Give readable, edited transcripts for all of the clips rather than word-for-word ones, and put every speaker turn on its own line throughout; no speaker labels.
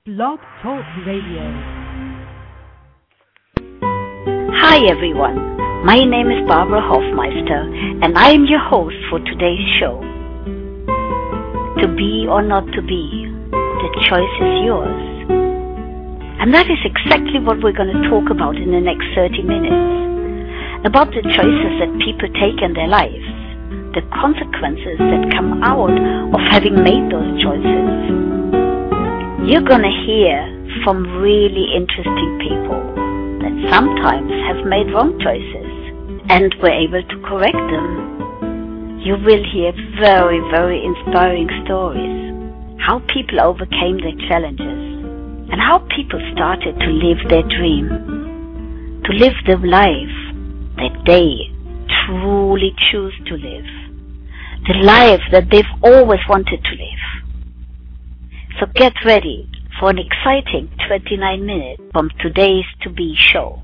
Blog Talk Radio.
Hi everyone, my name is Barbara Hofmeister and I am your host for today's show. To be or not to be, the choice is yours. And that is exactly what we're going to talk about in the next 30 minutes. About the choices that people take in their lives, the consequences that come out of having made those choices. You're going to hear from really interesting people that sometimes have made wrong choices and were able to correct them. You will hear very, very inspiring stories, how people overcame their challenges and how people started to live their dream, to live the life that they truly choose to live, the life that they've always wanted to live. So get ready for an exciting 29 minutes from today's To Be show.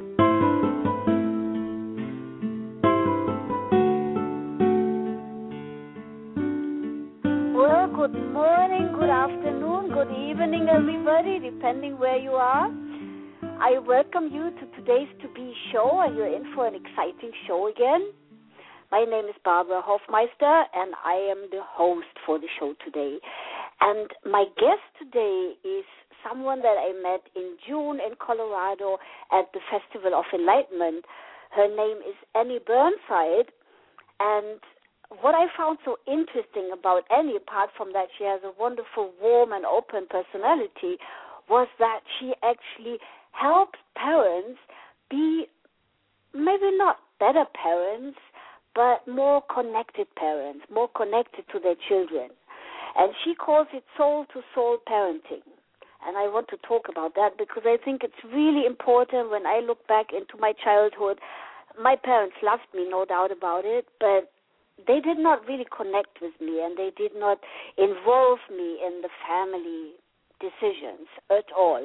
Well, good morning, good afternoon, good evening, everybody, depending where you are. I welcome you to today's To Be show, and you're in for an exciting show again. My name is Barbara Hofmeister, and I am the host for the show today. And my guest today is someone that I met in June in Colorado at the Festival of Enlightenment. Her name is Annie Burnside, and what I found so interesting about Annie, apart from that she has a wonderful, warm, and open personality, was that she actually helps parents be maybe not better parents, but more connected parents, more connected to their children. And she calls it soul-to-soul parenting. And I want to talk about that because I think it's really important. When I look back into my childhood, my parents loved me, no doubt about it, but they did not really connect with me, and they did not involve me in the family decisions at all.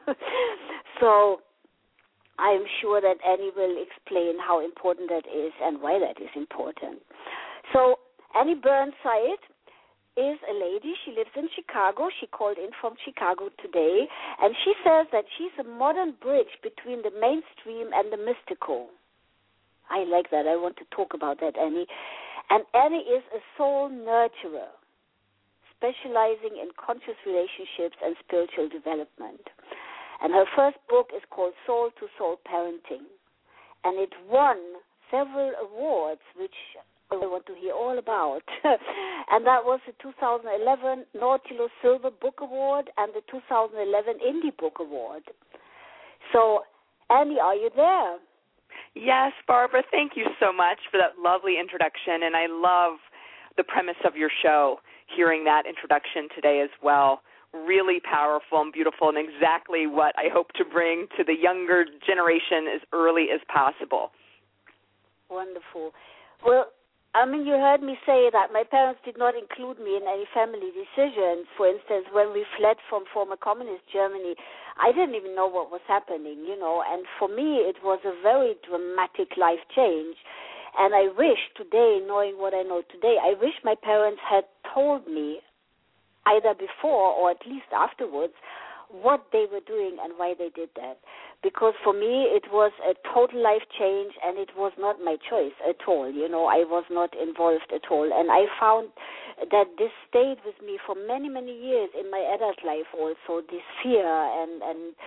So I'm sure that Annie will explain how important that is and why that is important. So Annie Burnside is a lady. She lives in Chicago. She called in from Chicago today, and she says that she's a modern bridge between the mainstream and the mystical. I like that. I want to talk about that, Annie. And Annie is a soul nurturer, specializing in conscious relationships and spiritual development. And her first book is called Soul to Soul Parenting. And it won several awards, which I want to hear all about. And that was the 2011 Nautilus Silver Book Award and the 2011 Indie Book Award. So, Annie, are you there?
Yes, Barbara, thank you so much for that lovely introduction. And I love the premise of your show, hearing that introduction today as well. Really powerful and beautiful, and exactly what I hope to bring to the younger generation as early as possible.
Wonderful. Well, I mean, you heard me say that my parents did not include me in any family decisions. For instance, when we fled from former communist Germany, I didn't even know what was happening, and for me it was a very dramatic life change. And I wish today, knowing what I know today, I wish my parents had told me either before or at least afterwards what they were doing and why they did that. Because for me it was a total life change, and it was not my choice at all. I was not involved at all. And I found that this stayed with me for many, many years in my adult life also, this fear and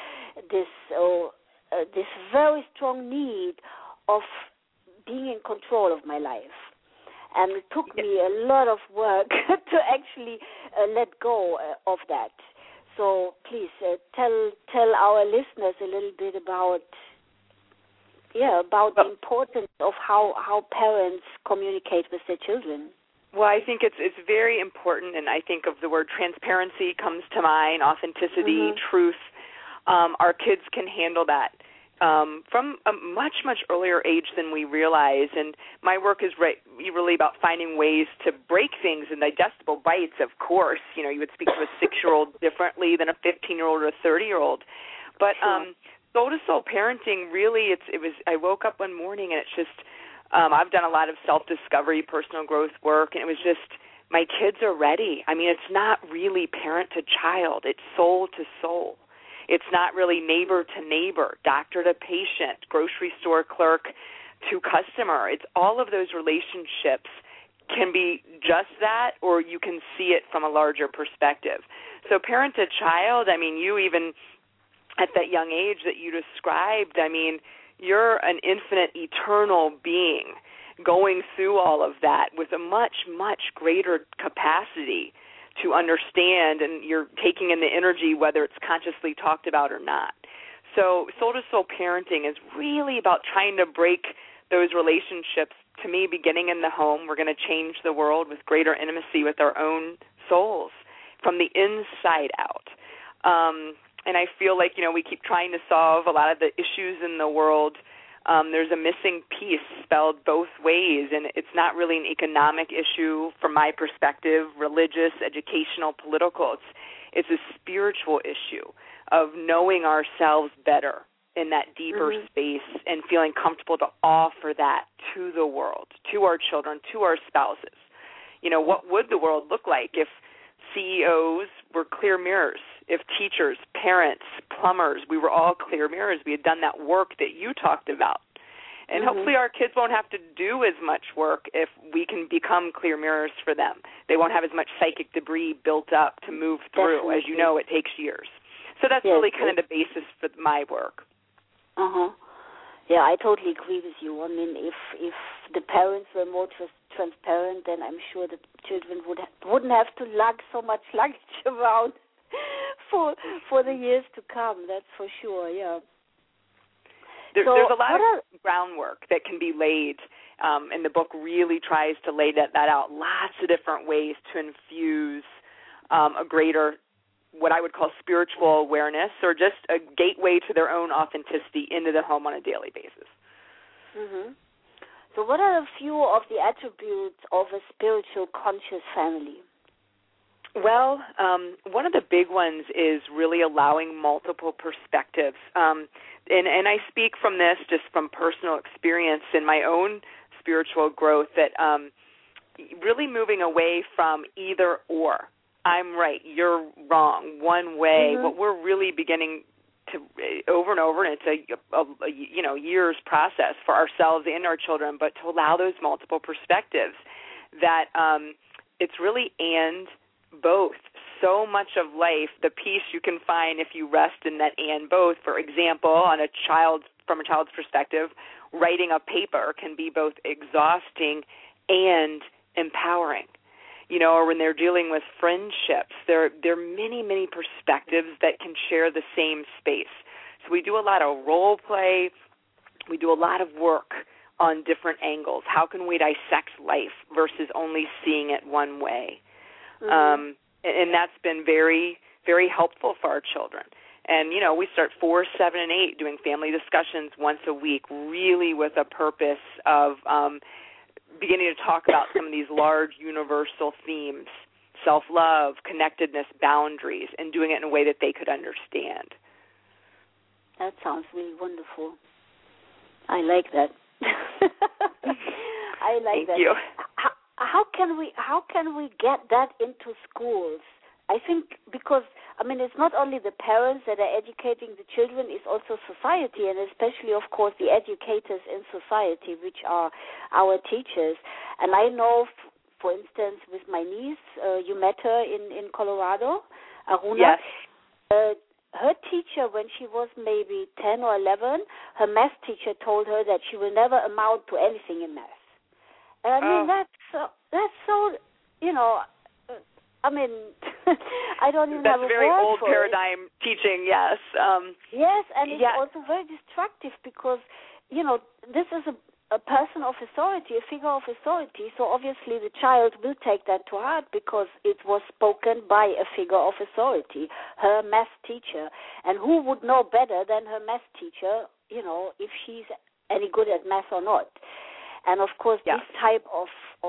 this very strong need of being in control of my life. And it took me a lot of work to actually let go of that. So please tell our listeners a little bit about the importance of how parents communicate with their children.
Well, I think it's very important, and I think of the word transparency comes to mind, authenticity, truth. Our kids can handle that from a much, much earlier age than we realize. And my work is really about finding ways to break things in digestible bites, of course. You would speak to a 6-year-old differently than a 15-year-old or a 30-year-old. But soul-to-soul parenting, really, I woke up one morning and it's just, I've done a lot of self-discovery, personal growth work, and it was just my kids are ready. I mean, it's not really parent to child. It's soul to soul. It's not really neighbor to neighbor, doctor to patient, grocery store clerk to customer. It's all of those relationships can be just that, or you can see it from a larger perspective. So parent to child, I mean, you even at that young age that you described, I mean, you're an infinite, eternal being going through all of that with a much, much greater capacity to understand, and you're taking in the energy whether it's consciously talked about or not. So soul-to-soul parenting is really about trying to break those relationships, to me, beginning in the home. We're going to change the world with greater intimacy with our own souls from the inside out. And I feel like, we keep trying to solve a lot of the issues in the world. There's a missing piece spelled both ways, and it's not really an economic issue from my perspective, religious, educational, political. It's a spiritual issue of knowing ourselves better in that deeper space and feeling comfortable to offer that to the world, to our children, to our spouses. What would the world look like if CEOs were clear mirrors, if teachers, parents, plumbers, we were all clear mirrors? We had done that work that you talked about. And hopefully our kids won't have to do as much work if we can become clear mirrors for them. They won't have as much psychic debris built up to move through.
Definitely.
As you know, it takes years. So that's really kind of the basis for my work.
Yeah, I totally agree with you. I mean, if the parents were more transparent, then I'm sure the children wouldn't have to lug so much luggage around for the years to come. That's for sure. Yeah.
There's a lot of groundwork that can be laid, and the book really tries to lay that out. Lots of different ways to infuse a greater, what I would call spiritual awareness, or just a gateway to their own authenticity into the home on a daily basis.
So what are a few of the attributes of a spiritual conscious family?
Well, one of the big ones is really allowing multiple perspectives. And I speak from this just from personal experience in my own spiritual growth, that really moving away from either or. I'm right, you're wrong, one way. What we're really beginning to over and over, and it's a years process for ourselves and our children, but to allow those multiple perspectives, that it's really and both. So much of life, the peace you can find if you rest in that and both. For example, from a child's perspective, writing a paper can be both exhausting and empowering. Or when they're dealing with friendships, there are many, many perspectives that can share the same space. So we do a lot of role play. We do a lot of work on different angles. How can we dissect life versus only seeing it one way? And that's been very, very helpful for our children. And, we start 4, 7, and 8 doing family discussions once a week, really with a purpose of beginning to talk about some of these large universal themes, self-love, connectedness, boundaries, and doing it in a way that they could understand.
That sounds really wonderful. I like that. I like that.
Thank you.
How can we get that into schools? I think because, it's not only the parents that are educating the children, it's also society, and especially, of course, the educators in society, which are our teachers. And I know, for instance, with my niece, you met her in Colorado, Aruna.
Yes.
Her teacher, when she was maybe 10 or 11, her math teacher told her that she will never amount to anything in math. And that's so, I don't even have a word for it. That's
very old paradigm teaching, yes.
Yes, and it's also very destructive because, this is a person of authority, a figure of authority, so obviously the child will take that to heart because it was spoken by a figure of authority, her math teacher. And who would know better than her math teacher, if she's any good at math or not? And, of course, this type of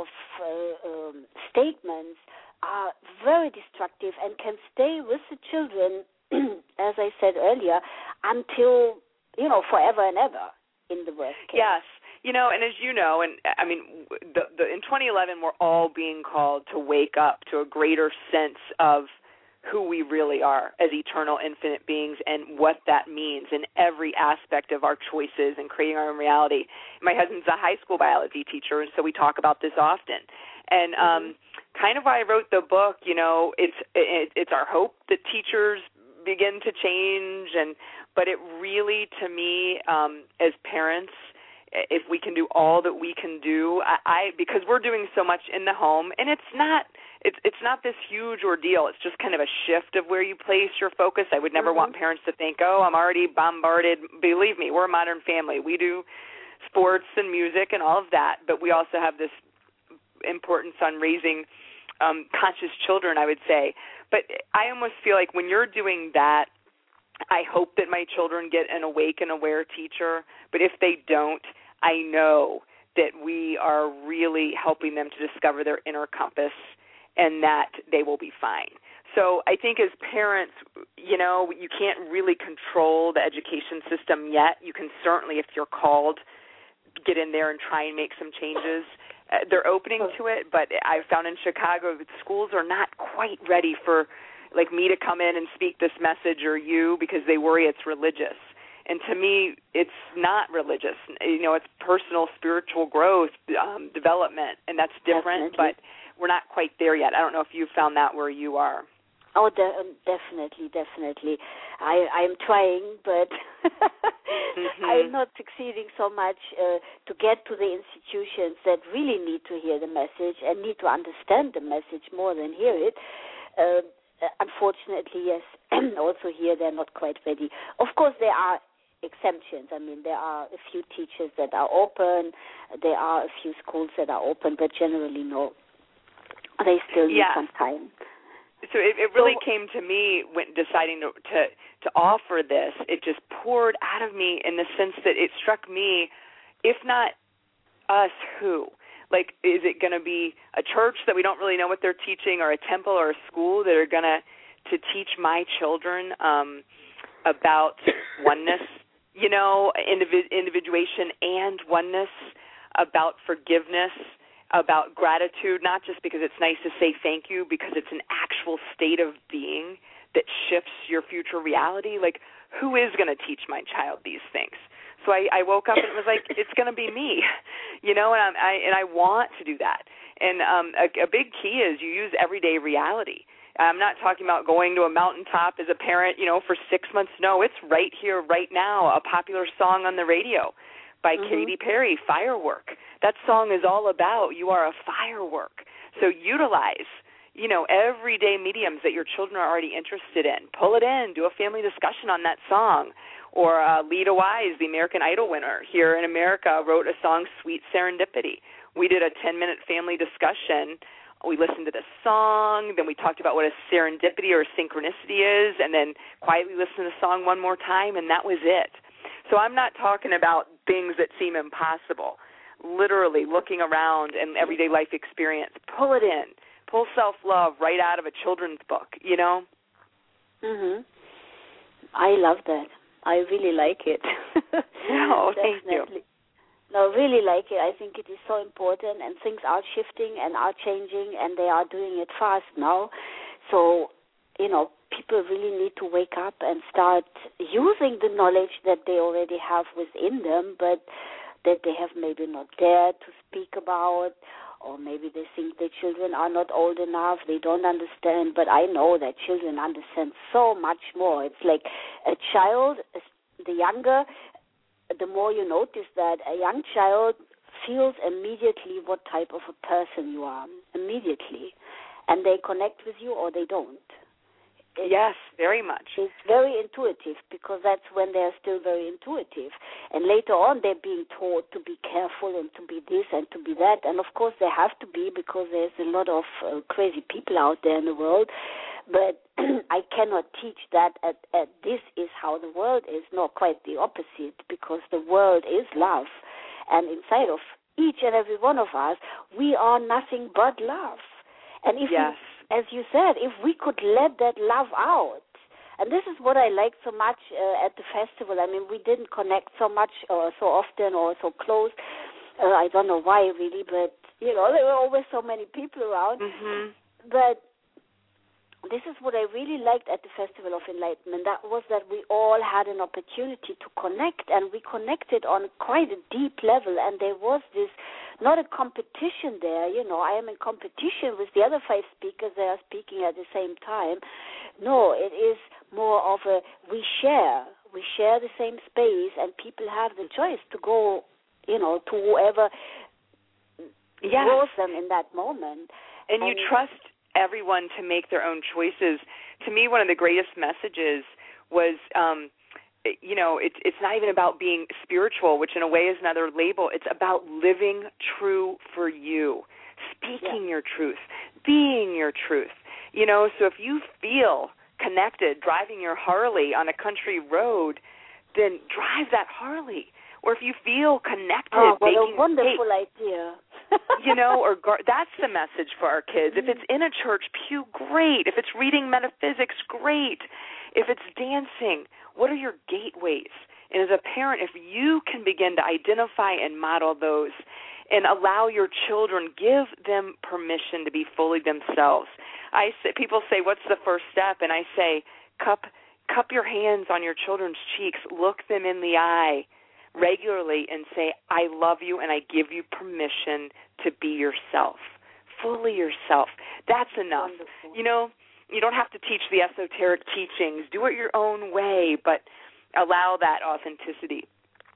statements are very destructive and can stay with the children, as I said earlier, until, forever and ever in the worst case.
Yes. And as you know, and I mean, in 2011, we're all being called to wake up to a greater sense of who we really are as eternal, infinite beings, and what that means in every aspect of our choices and creating our own reality. My husband's a high school biology teacher, and so we talk about this often. And kind of why I wrote the book, it's our hope that teachers begin to change, but it really, to me, as parents, if we can do all that we can do, because we're doing so much in the home, and it's not this huge ordeal. It's just kind of a shift of where you place your focus. I would never want parents to think, I'm already bombarded. Believe me, we're a modern family. We do sports and music and all of that, but we also have this importance on raising conscious children, I would say. But I almost feel like when you're doing that, I hope that my children get an awake and aware teacher, but if they don't, I know that we are really helping them to discover their inner compass and that they will be fine. So I think as parents, you can't really control the education system yet. You can certainly, if you're called, get in there and try and make some changes. They're opening to it, but I found in Chicago that schools are not quite ready for like me to come in and speak this message or you because they worry it's religious. And to me, it's not religious. It's personal, spiritual growth, development, and that's different, but we're not quite there yet. I don't know if you found that where you are.
Oh, definitely. I'm trying, but I'm not succeeding so much to get to the institutions that really need to hear the message and need to understand the message more than hear it. Unfortunately, yes, also here they're not quite ready. Of course, there are exemptions. I mean, there are a few teachers that are open. There are a few schools that are open, but generally, no. They still need some time.
So it really came to me when deciding to offer this. It just poured out of me in the sense that it struck me, if not us, who? Like, is it going to be a church that we don't really know what they're teaching, or a temple or a school that are going to teach my children about oneness, individuation and oneness, about forgiveness, about gratitude, not just because it's nice to say thank you, because it's an actual state of being that shifts your future reality. Like, who is going to teach my child these things? So I woke up and it was like, it's going to be me, and I want to do that. And a big key is you use everyday reality. I'm not talking about going to a mountaintop as a parent, for 6 months. No, it's right here, right now, a popular song on the radio by Katy Perry, Firework. That song is all about you are a firework. So utilize, everyday mediums that your children are already interested in. Pull it in, do a family discussion on that song. Or Lita Wise, the American Idol winner here in America, wrote a song, Sweet Serendipity. We did a 10-minute family discussion. We listened to the song, then we talked about what a serendipity or a synchronicity is, and then quietly listened to the song one more time, and that was it. So I'm not talking about things that seem impossible. Literally looking around and everyday life experience. Pull it in. Pull self-love right out of a children's book,
I love that. I really like it.
Oh, thank you.
No, really like it. I think it is so important, and things are shifting and are changing, and they are doing it fast now. So, people really need to wake up and start using the knowledge that they already have within them, but that they have maybe not dared to speak about, or maybe they think their children are not old enough, they don't understand, but I know that children understand so much more. It's like a child, the younger, the more you notice that a young child feels immediately what type of a person you are, immediately, and they connect with you or they don't.
Yes, very much.
It's very intuitive because that's when they're still very intuitive. And later on, they're being taught to be careful and to be this and to be that. And, of course, they have to be because there's a lot of crazy people out there in the world. But I cannot teach that this is how the world is. No, quite the opposite, because the world is love. And inside of each and every one of us, we are nothing but love. And if
yes.
As you said, if we could let that love out, and this is what I like so much at the festival. I mean, we didn't connect so much or so often or so close I don't know why really, but there were always so many people around.
Mm-hmm.
But this is what I really liked at the Festival of Enlightenment. That was that we all had an opportunity to connect, and we connected on quite a deep level. And there was this, not a competition there. I am in competition with the other 5 speakers. They are speaking at the same time. No, it is more of a we share the same space, and people have the choice to go, to whoever draws them in that moment.
And you trust everyone to make their own choices. To me, one of the greatest messages was, it's not even about being spiritual, which in a way is another label. It's about living true for you, speaking your truth, being your truth. So if you feel connected driving your Harley on a country road, then drive that Harley. Or if you feel connected,
what a wonderful idea.
that's the message for our kids. If it's in a church pew, great. If it's reading metaphysics, great. If it's dancing, what are your gateways? And as a parent, if you can begin to identify and model those and allow your children, give them permission to be fully themselves. People say, what's the first step? And I say, cup your hands on your children's cheeks, look them in the eye regularly and say, I love you and I give you permission to be yourself, fully yourself. That's enough.
Wonderful.
You don't have to teach the esoteric teachings. Do it your own way, but allow that authenticity.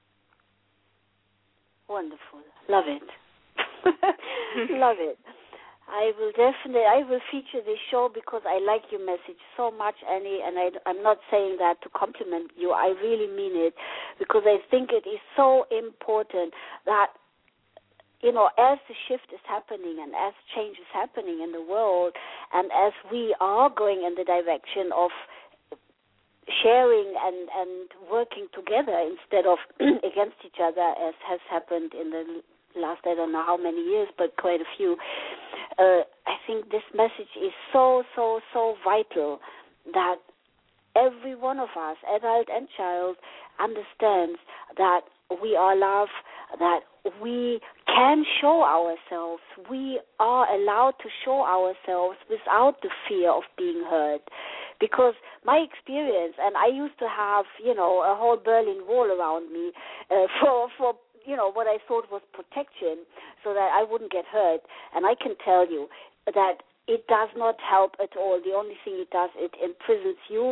Wonderful. Love it. Love it. I will feature this show because I like your message so much, Annie, and I'm not saying that to compliment you. I really mean it because I think it is so important that, as the shift is happening and as change is happening in the world and as we are going in the direction of sharing and working together instead of against each other, as has happened in the last, I don't know how many years, but quite a few. I think this message is so, so, so vital that every one of us, adult and child, understands that we are love, that we can show ourselves. We are allowed to show ourselves without the fear of being hurt. Because my experience, and I used to have, a whole Berlin Wall around me for what I thought was protection so that I wouldn't get hurt. And I can tell you that it does not help at all. The only thing it does, it imprisons you.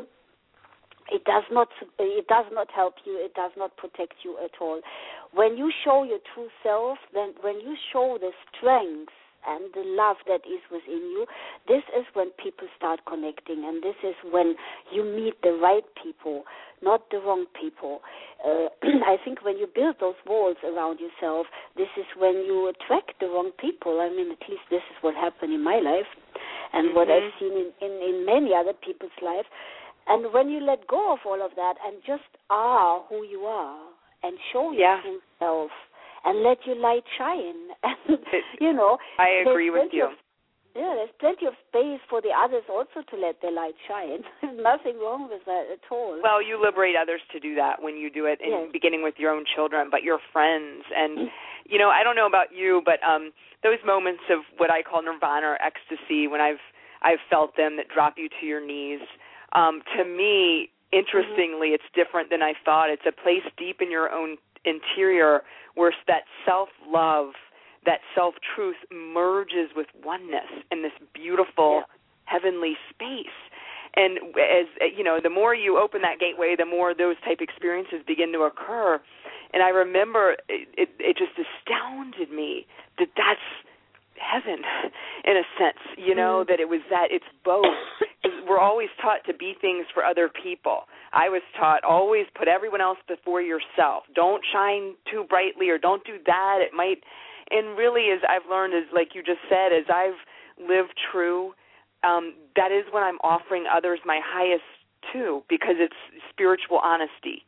It does not help you. It does not protect you at all. When you show your true self, then when you show the strength and the love that is within you, this is when people start connecting, and this is when you meet the right people, not the wrong people. I think when you build those walls around yourself, this is when you attract the wrong people. I mean, at least this is what happened in my life and what I've seen in many other people's lives. And when you let go of all of that and just are who you are and show your true self, and let your light shine. And,
I agree with you.
There's plenty of space for the others also to let their light shine. There's nothing wrong with that at all.
Well, you liberate others to do that when you do it, beginning with your own children, but your friends. And, I don't know about you, but those moments of what I call nirvana or ecstasy, when I've felt them that drop you to your knees, to me, interestingly, it's different than I thought. It's a place deep in your own interior where that self-love, that self-truth merges with oneness in this beautiful heavenly space. And as the more you open that gateway, the more those type experiences begin to occur. And I remember it just astounded me that that's heaven in a sense, that it was that it's both. We're always taught to be things for other people. I was taught always put everyone else before yourself. Don't shine too brightly or don't do that. It might, and really as I've learned, is like you just said, as I've lived true, that is when I'm offering others my highest too, because it's spiritual honesty.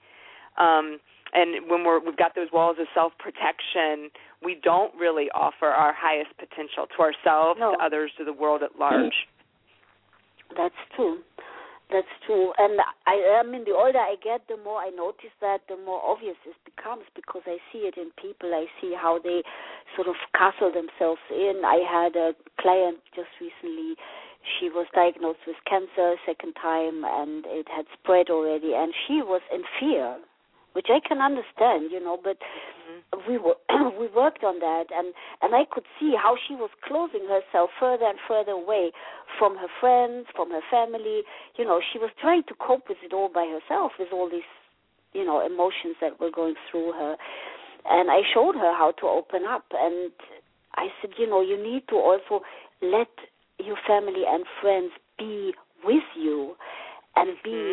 And when we've got those walls of self-protection, we don't really offer our highest potential to ourselves, to others, to the world at large.
That's true. That's true. And I mean, the older I get, the more I notice that, the more obvious it becomes, because I see it in people. I see how they sort of castle themselves in. I had a client just recently. She was diagnosed with cancer second time, and it had spread already, and she was in fear, which I can understand, but we worked on that, and I could see how she was closing herself further and further away from her friends, from her family. She was trying to cope with it all by herself, with all these, emotions that were going through her. And I showed her how to open up, and I said, you need to also let your family and friends be with you, and be,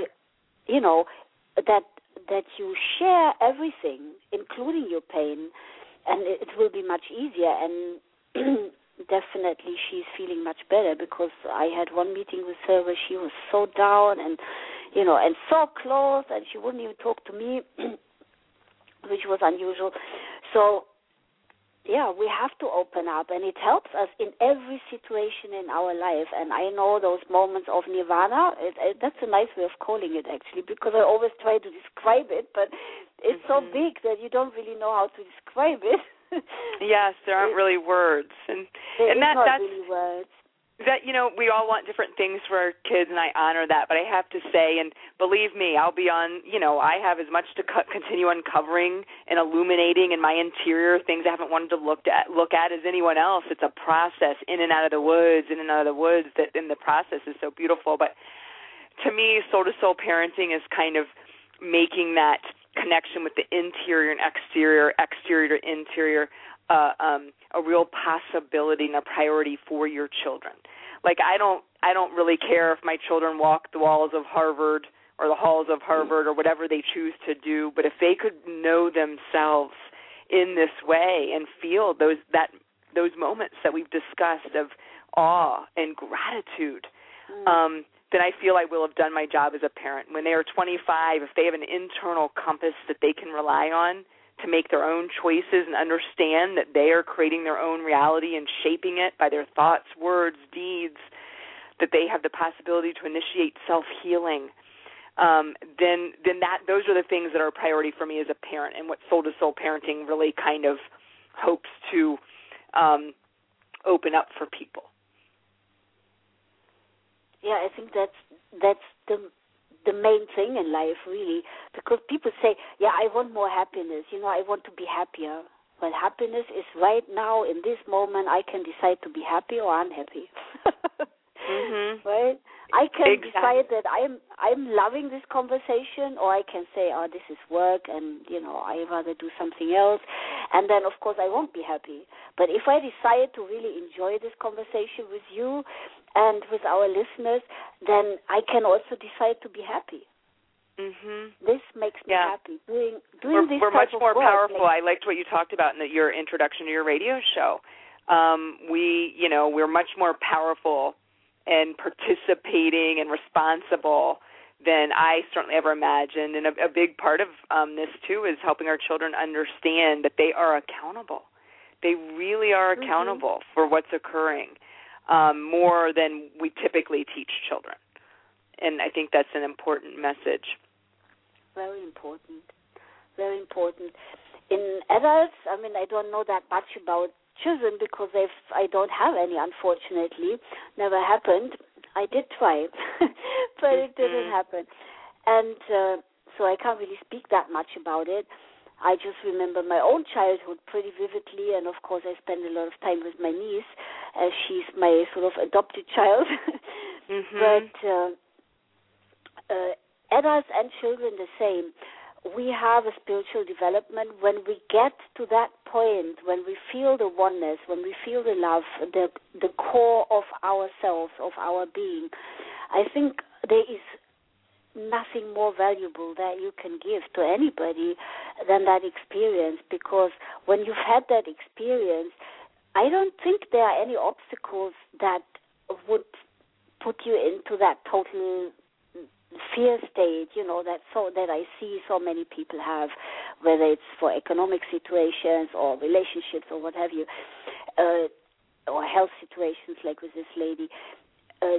that you share everything, including your pain, and it will be much easier. And definitely she's feeling much better, because I had one meeting with her where she was so down and, and so close, and she wouldn't even talk to me, which was unusual. So, yeah, we have to open up, and it helps us in every situation in our life. And I know those moments of nirvana, that's a nice way of calling it, actually, because I always try to describe it, but it's so big that you don't really know how to describe it.
Yes, there aren't really words. And that's
really words.
That, we all want different things for our kids, and I honor that. But I have to say, and believe me, I'll be on, I have as much to continue uncovering and illuminating in my interior, things I haven't wanted to look at as anyone else. It's a process in and out of the woods, that in the process is so beautiful. But to me, soul-to-soul parenting is kind of making that connection with the interior and exterior to interior, a real possibility and a priority for your children. Like, I don't really care if my children walk the walls of Harvard or the halls of Harvard or whatever they choose to do, but if they could know themselves in this way and feel those moments that we've discussed of awe and gratitude, then I feel I will have done my job as a parent. When they are 25, if they have an internal compass that they can rely on to make their own choices and understand that they are creating their own reality and shaping it by their thoughts, words, deeds, that they have the possibility to initiate self-healing, then those are the things that are a priority for me as a parent, and what soul-to-soul parenting really kind of hopes to open up for people.
Yeah, I think that's the main thing in life, really, because people say, I want more happiness, I want to be happier. Well, happiness is right now, in this moment, I can decide to be happy or unhappy. Right? I can decide that I'm loving this conversation, or I can say, this is work, and, I'd rather do something else, and then, of course, I won't be happy. But if I decide to really enjoy this conversation with you and with our listeners, then I can also decide to be happy. This makes me happy. Doing this
we're
type
much more
of work,
powerful. I liked what you talked about in your introduction to your radio show. We're much more powerful and participating and responsible than I certainly ever imagined. And a big part of this, too, is helping our children understand that they are accountable. They really are accountable for what's occurring, more than we typically teach children. And I think that's an important message.
Very important. Very important. In adults, I don't know that much about children because I don't have any, unfortunately. Never happened. I did try, but it didn't happen. And so I can't really speak that much about it. I just remember my own childhood pretty vividly, and of course I spend a lot of time with my niece, as she's my sort of adopted child. But adults and children the same. We have a spiritual development when we get to that point, when we feel the oneness, when we feel the love, the core of ourselves, of our being. I think there is nothing more valuable that you can give to anybody than that experience, because when you've had that experience, I don't think there are any obstacles that would put you into that total fear state, that I see so many people have, whether it's for economic situations or relationships or what have you, or health situations like with this lady.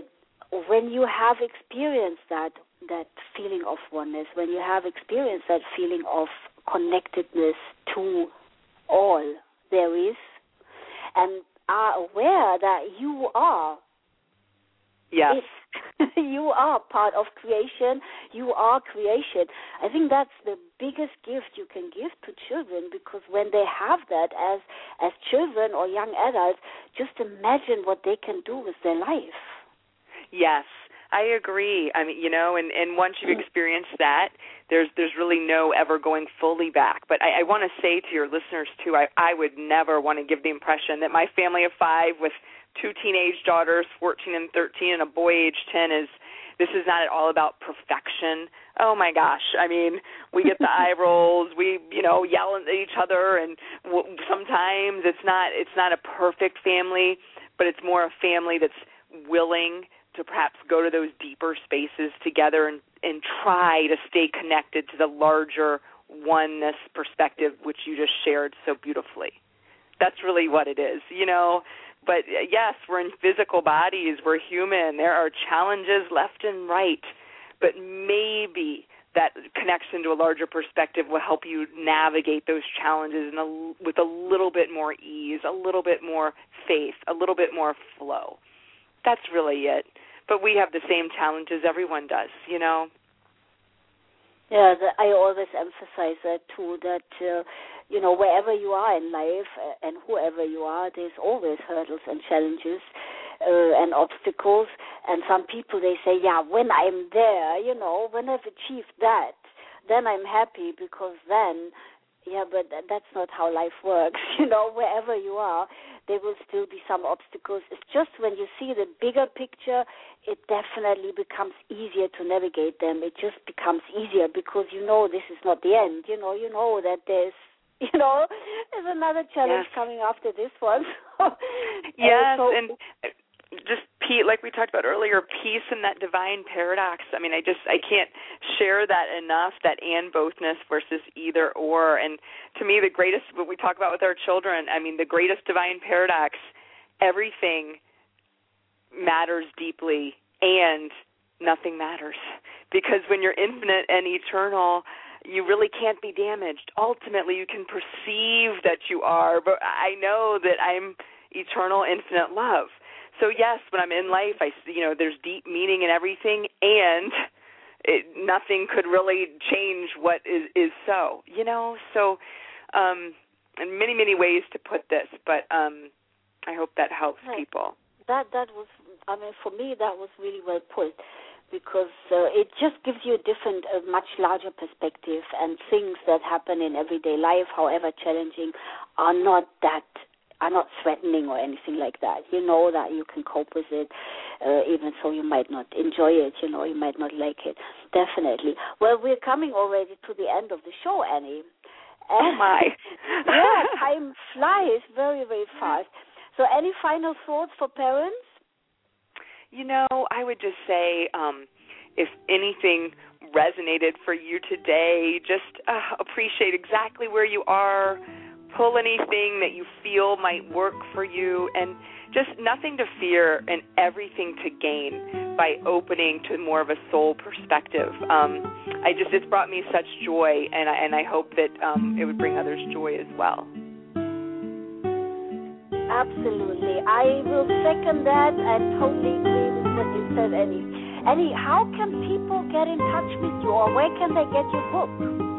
when you have experienced that feeling of oneness, when you have experienced that feeling of connectedness to all there is, and are aware that you are
Yes.
you are part of creation. You are creation. I think that's the biggest gift you can give to children, because when they have that as children or young adults, just imagine what they can do with their life.
Yes, I agree. I mean, and once you've experienced that, there's really no ever going fully back. But I want to say to your listeners, too, I would never want to give the impression that my family of 5 with 2 teenage daughters, 14 and 13, and a boy age 10 this is not at all about perfection. Oh my gosh. I mean, we get the eye rolls, we, yell at each other, and sometimes it's not a perfect family, but it's more a family that's willing to perhaps go to those deeper spaces together and try to stay connected to the larger oneness perspective, which you just shared so beautifully. That's really what it is, But yes, we're in physical bodies. We're human. There are challenges left and right. But maybe that connection to a larger perspective will help you navigate those challenges with a little bit more ease, a little bit more faith, a little bit more flow. That's really it. But we have the same challenges everyone does,
Yeah, I always emphasize that too, that, wherever you are in life and whoever you are, there's always hurdles and challenges and obstacles. And some people, they say, yeah, when I'm there, when I've achieved that, then I'm happy, because then, but that's not how life works. Wherever you are, there will still be some obstacles. It's just when you see the bigger picture, it definitely becomes easier to navigate them. It just becomes easier because this is not the end. You know that there's another challenge coming after this one.
Yes, and just like we talked about earlier, peace in that divine paradox. I mean, I can't share that enough, that and bothness versus either or. And to me, the greatest, what we talk about with our children, I mean, the greatest divine paradox, everything matters deeply and nothing matters. Because when you're infinite and eternal, you really can't be damaged. Ultimately, you can perceive that you are, but I know that I'm eternal, infinite love. So yes, when I'm in life, there's deep meaning in everything, and nothing could really change what is so. So in many, many ways to put this, but I hope that helps people.
That was, for me, that was really well put, because it just gives you a much larger perspective, and things that happen in everyday life, however challenging, are not threatening or anything like that. You know that you can cope with it, even so you might not enjoy it, you might not like it. Definitely. Well, we're coming already to the end of the show, Annie.
Oh, my.
Yeah, time flies very, very fast. So any final thoughts for parents?
I would just say if anything resonated for you today, just appreciate exactly where you are. Pull anything that you feel might work for you, and just nothing to fear and everything to gain by opening to more of a soul perspective. It's brought me such joy, and I hope that it would bring others joy as well.
Absolutely. I will second that and totally agree with what you said, Annie. Annie, how can people get in touch with you, or where can they get your book?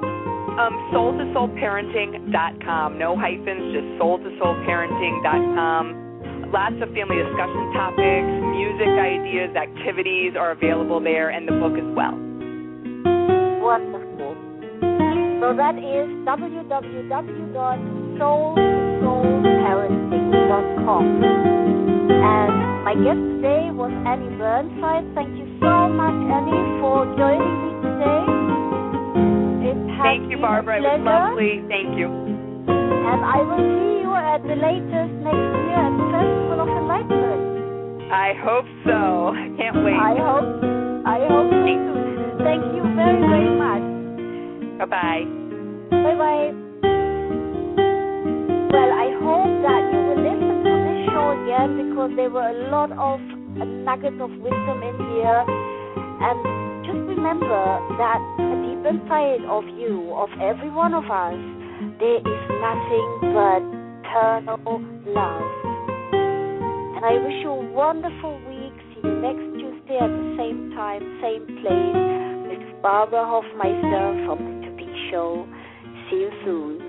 soul2soulparenting.com. No hyphens, just soul2soulparenting.com. Lots of family discussion topics, music ideas, activities are available there, and the book as well.
Wonderful. So that is www.soul2soulparenting.com. And my guest today was Annie Burnside. Thank you so much, Annie, for joining me today.
Thank you, Barbara. It was lovely. Thank you.
And I will see you at the latest next year at the Festival of Enlightenment.
I hope so. I can't wait.
I hope so too. Thank you very, very much.
Bye-bye.
Bye-bye. Well, I hope that you will listen to this show again, because there were a lot of a nugget of wisdom in here. And just remember that deep inside of you, of every one of us, there is nothing but eternal love. And I wish you a wonderful week. See you next Tuesday at the same time, same place. This is Barbara Hofmeister from the To Be Show. See you soon.